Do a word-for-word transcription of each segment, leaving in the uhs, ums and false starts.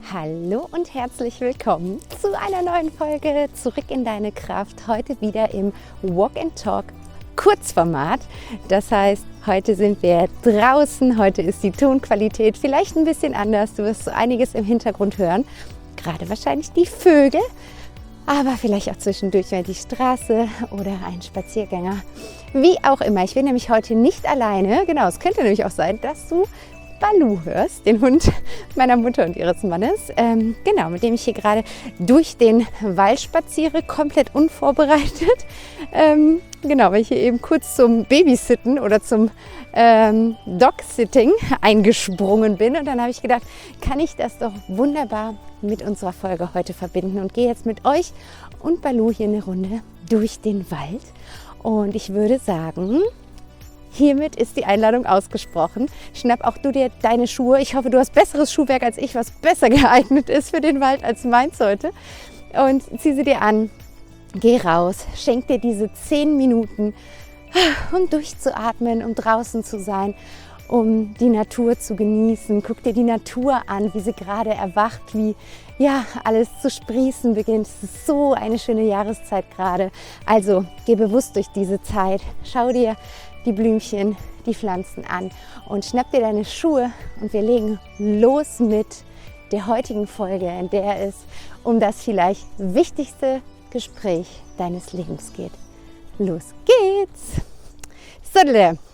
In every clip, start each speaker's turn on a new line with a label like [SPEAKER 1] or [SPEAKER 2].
[SPEAKER 1] Hallo und herzlich willkommen zu einer neuen Folge Zurück in deine Kraft. Heute wieder im Walk and Talk Kurzformat. Das heißt, heute sind wir draußen, heute ist die Tonqualität vielleicht ein bisschen anders. Du wirst so einiges im Hintergrund hören, gerade wahrscheinlich die Vögel, aber vielleicht auch zwischendurch mal die Straße oder ein Spaziergänger. Wie auch immer, ich bin nämlich heute nicht alleine. Genau, es könnte nämlich auch sein, dass du Balu hörst, den Hund meiner Mutter und ihres Mannes, ähm, genau, mit dem ich hier gerade durch den Wald spaziere, komplett unvorbereitet. Ähm, genau, weil ich hier eben kurz zum Babysitten oder zum ähm, Dog-Sitting eingesprungen bin. Und dann habe ich gedacht, kann ich das doch wunderbar mit unserer Folge heute verbinden und gehe jetzt mit euch und Balu hier eine Runde durch den Wald. Und ich würde sagen, hiermit ist die Einladung ausgesprochen. Schnapp auch du dir deine Schuhe. Ich hoffe, du hast besseres Schuhwerk als ich, was besser geeignet ist für den Wald als meins heute. Und zieh sie dir an, geh raus, schenk dir diese zehn Minuten, um durchzuatmen, um draußen zu sein, um die Natur zu genießen. Guck dir die Natur an, wie sie gerade erwacht, wie ja, alles zu sprießen beginnt. Es ist so eine schöne Jahreszeit gerade. Also geh bewusst durch diese Zeit. Schau dir die Blümchen, die Pflanzen an und schnapp dir deine Schuhe und wir legen los mit der heutigen Folge, in der es um das vielleicht wichtigste Gespräch deines Lebens geht. Los geht's! So,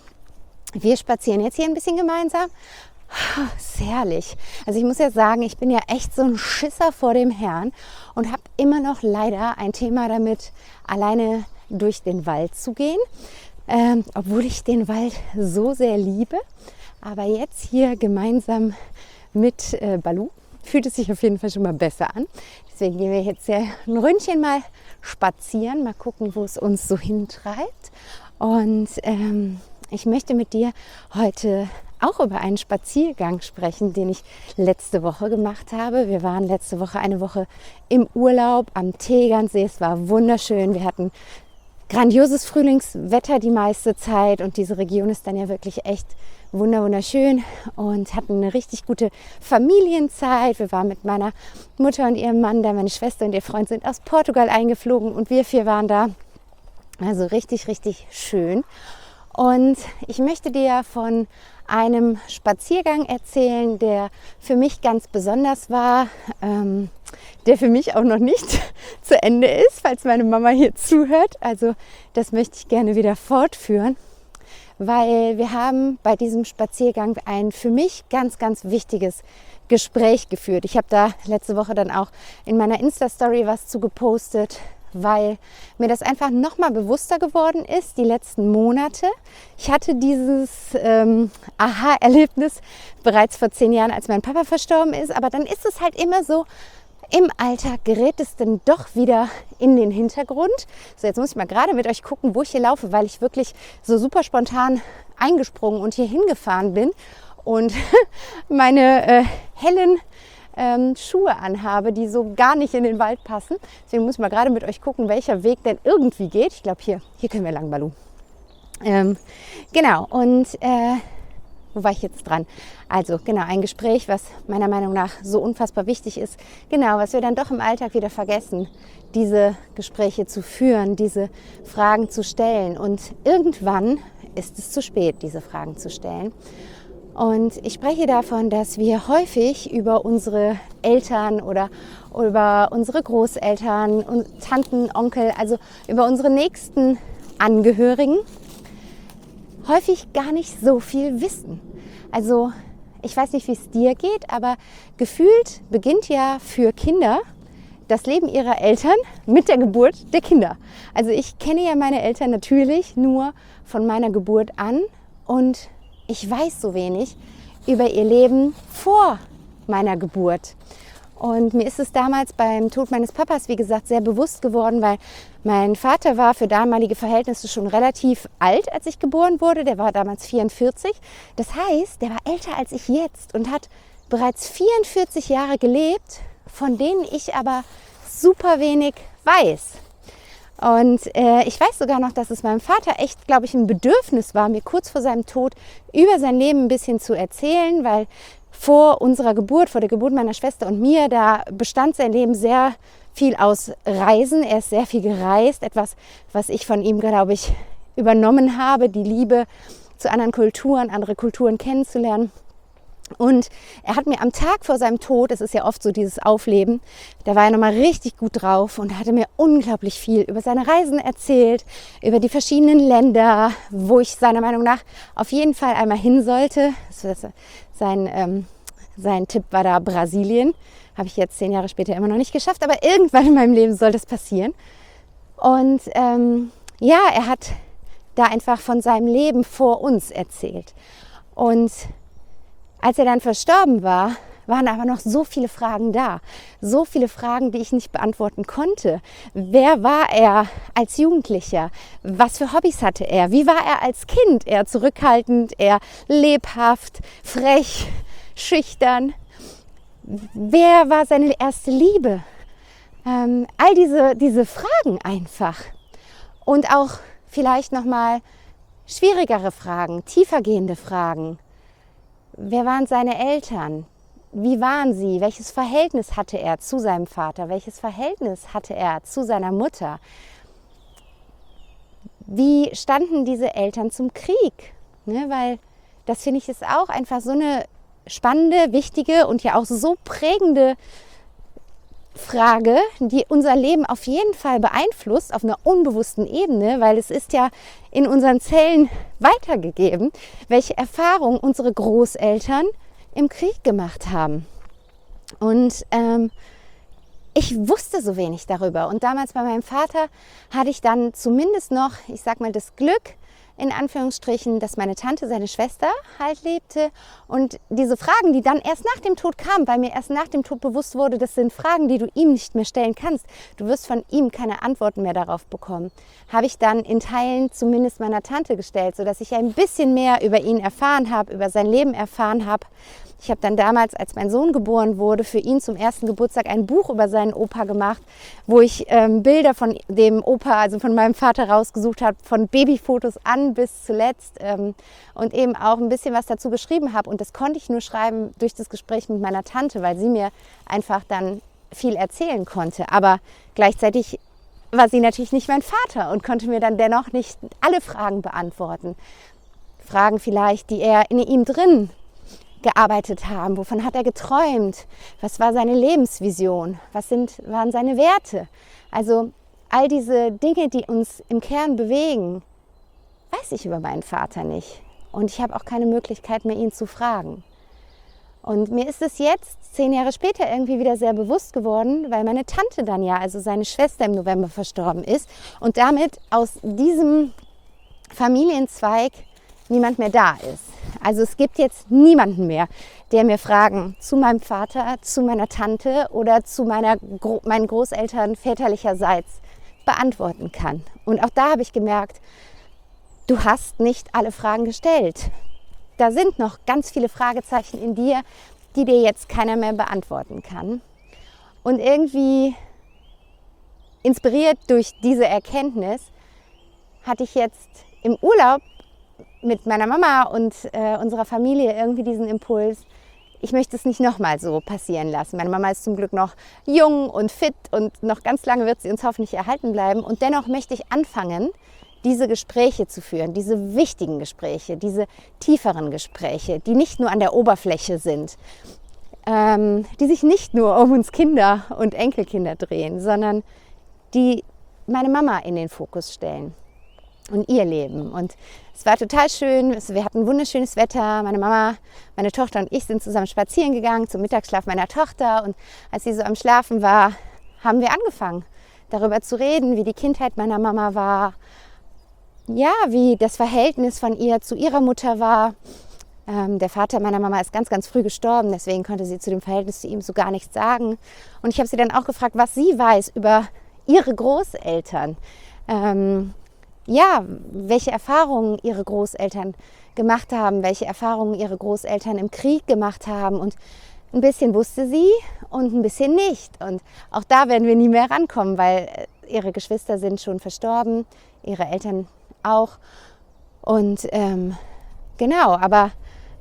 [SPEAKER 1] wir spazieren jetzt hier ein bisschen gemeinsam. Ist herrlich. Also ich muss ja sagen, ich bin ja echt so ein Schisser vor dem Herrn und habe immer noch leider ein Thema damit, alleine durch den Wald zu gehen. Ähm, obwohl ich den Wald so sehr liebe. Aber jetzt hier gemeinsam mit äh, Balu fühlt es sich auf jeden Fall schon mal besser an. Deswegen gehen wir jetzt ja ein Ründchen mal spazieren, mal gucken, wo es uns so hintreibt. Und ähm, ich möchte mit dir heute auch über einen Spaziergang sprechen, den ich letzte Woche gemacht habe. Wir waren letzte Woche eine Woche im Urlaub am Tegernsee. Es war wunderschön. Wir hatten grandioses Frühlingswetter die meiste Zeit und diese Region ist dann ja wirklich echt wunderschön und hatten eine richtig gute Familienzeit. Wir waren mit meiner Mutter und ihrem Mann da, meine Schwester und ihr Freund sind aus Portugal eingeflogen und wir vier waren da. Also richtig, richtig schön. Und ich möchte dir von einem Spaziergang erzählen, der für mich ganz besonders war, ähm, der für mich auch noch nicht zu Ende ist, falls meine Mama hier zuhört. Also das möchte ich gerne wieder fortführen, weil wir haben bei diesem Spaziergang ein für mich ganz, ganz wichtiges Gespräch geführt. Ich habe da letzte Woche dann auch in meiner Insta-Story was zu gepostet, weil mir das einfach noch mal bewusster geworden ist, die letzten Monate. Ich hatte dieses ähm, Aha-Erlebnis bereits vor zehn Jahren, als mein Papa verstorben ist, aber dann ist es halt immer so, im Alltag gerät es dann doch wieder in den Hintergrund. So, jetzt muss ich mal gerade mit euch gucken, wo ich hier laufe, weil ich wirklich so super spontan eingesprungen und hier hingefahren bin und meine äh, hellen Ähm, Schuhe anhabe, die so gar nicht in den Wald passen. Deswegen muss ich mal gerade mit euch gucken, welcher Weg denn irgendwie geht. Ich glaube, hier, hier können wir lang, Balu. Ähm, genau, und äh, wo war ich jetzt dran? Also, genau, ein Gespräch, was meiner Meinung nach so unfassbar wichtig ist. Genau, was wir dann doch im Alltag wieder vergessen, diese Gespräche zu führen, diese Fragen zu stellen. Und irgendwann ist es zu spät, diese Fragen zu stellen. Und ich spreche davon, dass wir häufig über unsere Eltern oder über unsere Großeltern und Tanten, Onkel, also über unsere nächsten Angehörigen häufig gar nicht so viel wissen. Also ich weiß nicht, wie es dir geht, aber gefühlt beginnt ja für Kinder das Leben ihrer Eltern mit der Geburt der Kinder. Also ich kenne ja meine Eltern natürlich nur von meiner Geburt an und ich weiß so wenig über ihr Leben vor meiner Geburt. Und mir ist es damals beim Tod meines Papas, wie gesagt, sehr bewusst geworden, weil mein Vater war für damalige Verhältnisse schon relativ alt, als ich geboren wurde. Der war damals vierundvierzig. Das heißt, der war älter als ich jetzt und hat bereits vierundvierzig Jahre gelebt, von denen ich aber super wenig weiß. Und äh, ich weiß sogar noch, dass es meinem Vater echt, glaube ich, ein Bedürfnis war, mir kurz vor seinem Tod über sein Leben ein bisschen zu erzählen, weil vor unserer Geburt, vor der Geburt meiner Schwester und mir, da bestand sein Leben sehr viel aus Reisen. Er ist sehr viel gereist, etwas, was ich von ihm, glaube ich, übernommen habe, die Liebe zu anderen Kulturen, andere Kulturen kennenzulernen. Und er hat mir am Tag vor seinem Tod, es ist ja oft so dieses Aufleben, da war er nochmal richtig gut drauf und hatte mir unglaublich viel über seine Reisen erzählt, über die verschiedenen Länder, wo ich seiner Meinung nach auf jeden Fall einmal hin sollte. Sein, ähm, sein Tipp war da Brasilien, habe ich jetzt zehn Jahre später immer noch nicht geschafft, aber irgendwann in meinem Leben soll das passieren. Und ähm, ja, er hat da einfach von seinem Leben vor uns erzählt. Und als er dann verstorben war, waren aber noch so viele Fragen da. So viele Fragen, die ich nicht beantworten konnte. Wer war er als Jugendlicher? Was für Hobbys hatte er? Wie war er als Kind? Eher zurückhaltend, eher lebhaft, frech, schüchtern? Wer war seine erste Liebe? Ähm, all diese, diese Fragen einfach. Und auch vielleicht nochmal schwierigere Fragen, tiefergehende Fragen. Wer waren seine Eltern? Wie waren sie? Welches Verhältnis hatte er zu seinem Vater? Welches Verhältnis hatte er zu seiner Mutter? Wie standen diese Eltern zum Krieg? Ne, weil das, finde ich, ist auch einfach so eine spannende, wichtige und ja auch so prägende Frage, die unser Leben auf jeden Fall beeinflusst auf einer unbewussten Ebene, weil es ist ja in unseren Zellen weitergegeben, welche Erfahrungen unsere Großeltern im Krieg gemacht haben. Und ähm, ich wusste so wenig darüber. Und damals bei meinem Vater hatte ich dann zumindest noch, ich sag mal, das Glück, in Anführungsstrichen, dass meine Tante, seine Schwester, halt lebte. Und diese Fragen, die dann erst nach dem Tod kamen, weil mir erst nach dem Tod bewusst wurde, das sind Fragen, die du ihm nicht mehr stellen kannst. Du wirst von ihm keine Antworten mehr darauf bekommen. Habe ich dann in Teilen zumindest meiner Tante gestellt, sodass ich ein bisschen mehr über ihn erfahren habe, über sein Leben erfahren habe. Ich habe dann damals, als mein Sohn geboren wurde, für ihn zum ersten Geburtstag ein Buch über seinen Opa gemacht, wo ich ähm, Bilder von dem Opa, also von meinem Vater rausgesucht habe, von Babyfotos an bis zuletzt ähm, und eben auch ein bisschen was dazu geschrieben habe. Und das konnte ich nur schreiben durch das Gespräch mit meiner Tante, weil sie mir einfach dann viel erzählen konnte. Aber gleichzeitig war sie natürlich nicht mein Vater und konnte mir dann dennoch nicht alle Fragen beantworten. Fragen vielleicht, die er in ihm drin gearbeitet haben. Wovon hat er geträumt? Was war seine Lebensvision? Was sind, waren seine Werte? Also all diese Dinge, die uns im Kern bewegen, weiß ich über meinen Vater nicht. Und ich habe auch keine Möglichkeit mehr, ihn zu fragen. Und mir ist es jetzt, zehn Jahre später, irgendwie wieder sehr bewusst geworden, weil meine Tante dann ja, also seine Schwester, im November verstorben ist und damit aus diesem Familienzweig niemand mehr da ist. Also es gibt jetzt niemanden mehr, der mir Fragen zu meinem Vater, zu meiner Tante oder zu meiner, meinen Großeltern väterlicherseits beantworten kann. Und auch da habe ich gemerkt, du hast nicht alle Fragen gestellt. Da sind noch ganz viele Fragezeichen in dir, die dir jetzt keiner mehr beantworten kann. Und irgendwie inspiriert durch diese Erkenntnis hatte ich jetzt im Urlaub mit meiner Mama und äh, unserer Familie irgendwie diesen Impuls, ich möchte es nicht nochmal so passieren lassen. Meine Mama ist zum Glück noch jung und fit und noch ganz lange wird sie uns hoffentlich erhalten bleiben. Und dennoch möchte ich anfangen, diese Gespräche zu führen, diese wichtigen Gespräche, diese tieferen Gespräche, die nicht nur an der Oberfläche sind, ähm, die sich nicht nur um uns Kinder und Enkelkinder drehen, sondern die meine Mama in den Fokus stellen und ihr Leben. Und es war total schön, wir hatten wunderschönes Wetter, meine Mama, meine Tochter und ich sind zusammen spazieren gegangen zum Mittagsschlaf meiner Tochter und als sie so am Schlafen war, haben wir angefangen, darüber zu reden, wie die Kindheit meiner Mama war, ja, wie das Verhältnis von ihr zu ihrer Mutter war. Ähm, der Vater meiner Mama ist ganz, ganz früh gestorben, deswegen konnte sie zu dem Verhältnis zu ihm so gar nichts sagen. Und ich habe sie dann auch gefragt, was sie weiß über ihre Großeltern. Ähm, ja, welche Erfahrungen ihre Großeltern gemacht haben, welche Erfahrungen ihre Großeltern im Krieg gemacht haben. Und ein bisschen wusste sie und ein bisschen nicht. Und auch da werden wir nie mehr rankommen, weil ihre Geschwister sind schon verstorben, ihre Eltern auch. Und ähm, genau, aber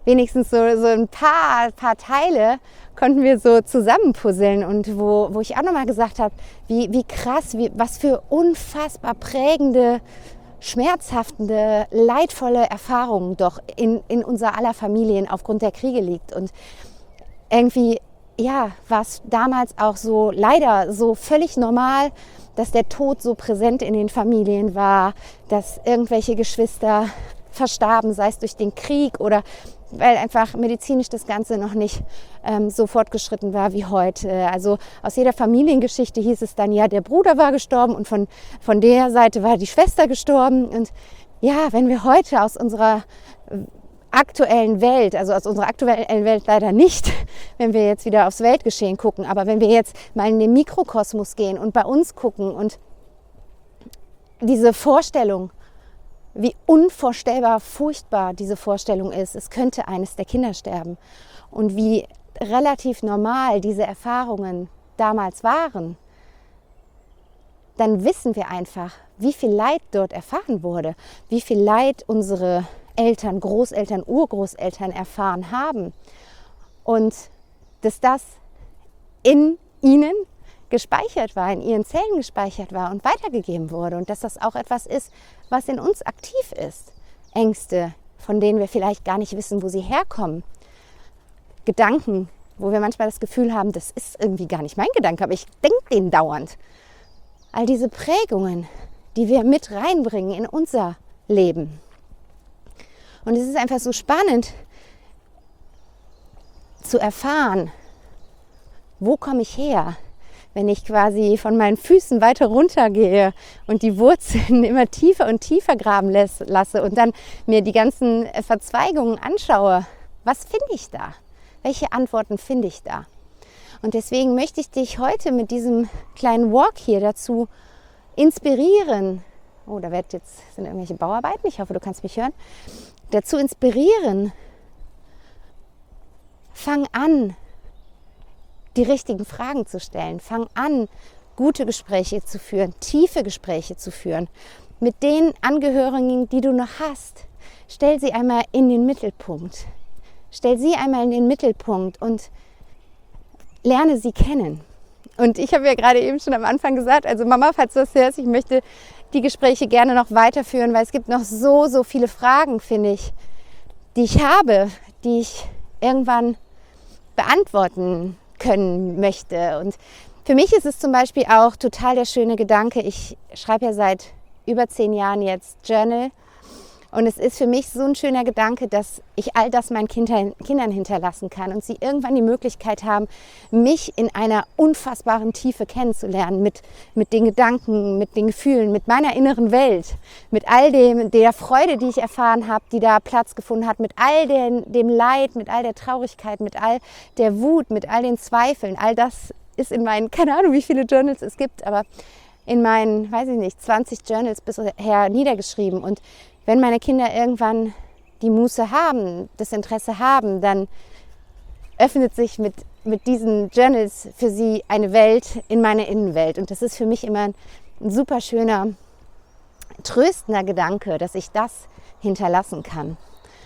[SPEAKER 1] wenigstens so, so ein paar, paar Teile konnten wir so zusammenpuzzeln und wo, wo ich auch nochmal gesagt habe, wie, wie krass, wie, was für unfassbar prägende, schmerzhaftende, leidvolle Erfahrungen doch in, in unser aller Familien aufgrund der Kriege liegt. Und irgendwie, ja, war es damals auch so, leider so völlig normal, dass der Tod so präsent in den Familien war, dass irgendwelche Geschwister verstarben, sei es durch den Krieg oder weil einfach medizinisch das Ganze noch nicht ähm, so fortgeschritten war wie heute. Also aus jeder Familiengeschichte hieß es dann, ja, der Bruder war gestorben und von, von der Seite war die Schwester gestorben. Und ja, wenn wir heute aus unserer aktuellen Welt, also aus unserer aktuellen Welt leider nicht, wenn wir jetzt wieder aufs Weltgeschehen gucken, aber wenn wir jetzt mal in den Mikrokosmos gehen und bei uns gucken und diese Vorstellung, wie unvorstellbar furchtbar diese Vorstellung ist, es könnte eines der Kinder sterben und wie relativ normal diese Erfahrungen damals waren, dann wissen wir einfach, wie viel Leid dort erfahren wurde, wie viel Leid unsere Eltern, Großeltern, Urgroßeltern erfahren haben und dass das in ihnen gespeichert war, in ihren Zellen gespeichert war und weitergegeben wurde und dass das auch etwas ist, was in uns aktiv ist. Ängste, von denen wir vielleicht gar nicht wissen, wo sie herkommen. Gedanken, wo wir manchmal das Gefühl haben, das ist irgendwie gar nicht mein Gedanke, aber ich denke den dauernd. All diese Prägungen, die wir mit reinbringen in unser Leben. Und es ist einfach so spannend zu erfahren, wo komme ich her? Wenn ich quasi von meinen Füßen weiter runter gehe und die Wurzeln immer tiefer und tiefer graben lasse und dann mir die ganzen Verzweigungen anschaue, was finde ich da? Welche Antworten finde ich da? Und deswegen möchte ich dich heute mit diesem kleinen Walk hier dazu inspirieren. Oh, da wird jetzt, sind irgendwelche Bauarbeiten, ich hoffe, du kannst mich hören. Dazu inspirieren, fang an, die richtigen Fragen zu stellen. Fang an, gute Gespräche zu führen, tiefe Gespräche zu führen. Mit den Angehörigen, die du noch hast, stell sie einmal in den Mittelpunkt. Stell sie einmal in den Mittelpunkt und lerne sie kennen. Und ich habe ja gerade eben schon am Anfang gesagt, also Mama, falls du das hörst, ich möchte die Gespräche gerne noch weiterführen, weil es gibt noch so, so viele Fragen, finde ich, die ich habe, die ich irgendwann beantworten können möchte. Und für mich ist es zum Beispiel auch total der schöne Gedanke, ich schreibe ja seit über zehn Jahren jetzt Journal und es ist für mich so ein schöner Gedanke, dass ich all das meinen Kindern, Kindern hinterlassen kann und sie irgendwann die Möglichkeit haben, mich in einer unfassbaren Tiefe kennenzulernen, mit, mit den Gedanken, mit den Gefühlen, mit meiner inneren Welt, mit all dem, der Freude, die ich erfahren habe, die da Platz gefunden hat, mit all den, dem Leid, mit all der Traurigkeit, mit all der Wut, mit all den Zweifeln. All das ist in meinen, keine Ahnung, wie viele Journals es gibt, aber in meinen, weiß ich nicht, zwanzig Journals bisher niedergeschrieben. Und wenn meine Kinder irgendwann die Muße haben, das Interesse haben, dann öffnet sich mit, mit diesen Journals für sie eine Welt in meiner Innenwelt. Und das ist für mich immer ein, ein super schöner, tröstender Gedanke, dass ich das hinterlassen kann.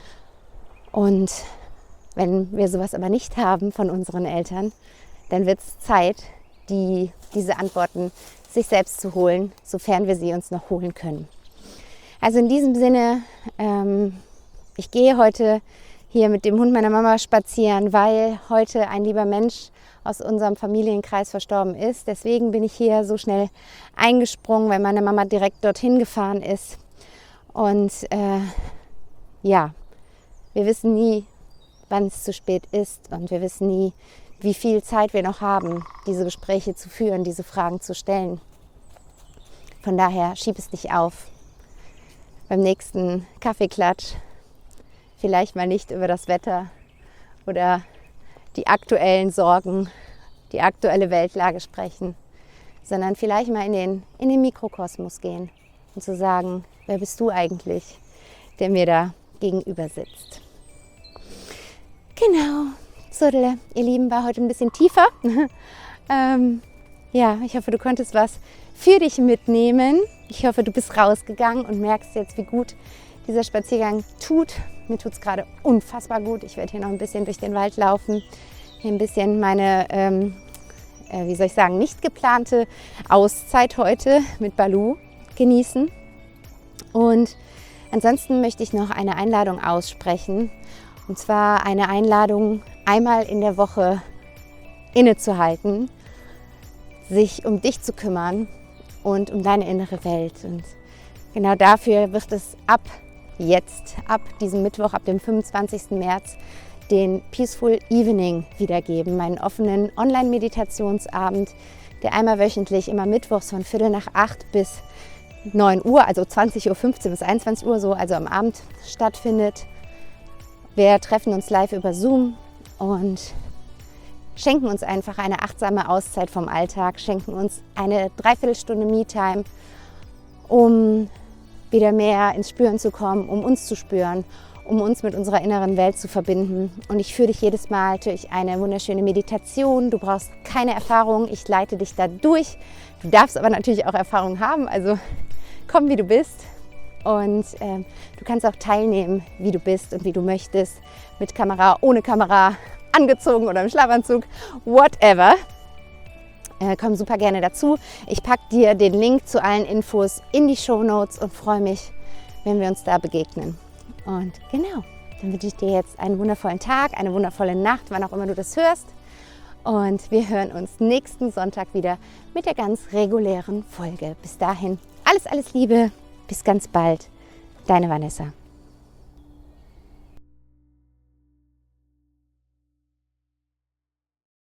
[SPEAKER 1] Und wenn wir sowas aber nicht haben von unseren Eltern, dann wird es Zeit, die, diese Antworten sich selbst zu holen, sofern wir sie uns noch holen können. Also in diesem Sinne, ähm, ich gehe heute hier mit dem Hund meiner Mama spazieren, weil heute ein lieber Mensch aus unserem Familienkreis verstorben ist. Deswegen bin ich hier so schnell eingesprungen, weil meine Mama direkt dorthin gefahren ist. Und äh, ja, wir wissen nie, wann es zu spät ist und wir wissen nie, wie viel Zeit wir noch haben, diese Gespräche zu führen, diese Fragen zu stellen. Von daher schieb es nicht auf. Beim nächsten Kaffeeklatsch vielleicht mal nicht über das Wetter oder die aktuellen Sorgen, die aktuelle Weltlage sprechen, sondern vielleicht mal in den, in den Mikrokosmos gehen und zu sagen, wer bist du eigentlich, der mir da gegenüber sitzt. Genau, so, ihr Lieben, war heute ein bisschen tiefer. ähm, ja, ich hoffe, du konntest was für dich mitnehmen. Ich hoffe, du bist rausgegangen und merkst jetzt, wie gut dieser Spaziergang tut. Mir tut es gerade unfassbar gut. Ich werde hier noch ein bisschen durch den Wald laufen, hier ein bisschen meine, ähm, äh, wie soll ich sagen, nicht geplante Auszeit heute mit Baloo genießen. Und ansonsten möchte ich noch eine Einladung aussprechen. Und zwar eine Einladung, einmal in der Woche innezuhalten, sich um dich zu kümmern und um deine innere Welt. Und genau dafür wird es ab jetzt, ab diesem Mittwoch, ab dem fünfundzwanzigsten März, den Peaceful Evening wiedergeben, meinen offenen Online-Meditationsabend, der einmal wöchentlich, immer mittwochs von Viertel nach acht bis neun Uhr, also zwanzig Uhr fünfzehn bis einundzwanzig Uhr, so, also am Abend stattfindet. Wir treffen uns live über Zoom und schenken uns einfach eine achtsame Auszeit vom Alltag, schenken uns eine Dreiviertelstunde Me-Time, um wieder mehr ins Spüren zu kommen, um uns zu spüren, um uns mit unserer inneren Welt zu verbinden. Und ich führe dich jedes Mal durch eine wunderschöne Meditation. Du brauchst keine Erfahrung, ich leite dich da durch. Du darfst aber natürlich auch Erfahrung haben, also komm, wie du bist. Und äh, du kannst auch teilnehmen, wie du bist und wie du möchtest, mit Kamera, ohne Kamera, angezogen oder im Schlafanzug, whatever. Äh, komm super gerne dazu. Ich packe dir den Link zu allen Infos in die Shownotes und freue mich, wenn wir uns da begegnen. Und genau, dann wünsche ich dir jetzt einen wundervollen Tag, eine wundervolle Nacht, wann auch immer du das hörst. Und wir hören uns nächsten Sonntag wieder mit der ganz regulären Folge. Bis dahin, alles, alles Liebe. Bis ganz bald. Deine Vanessa.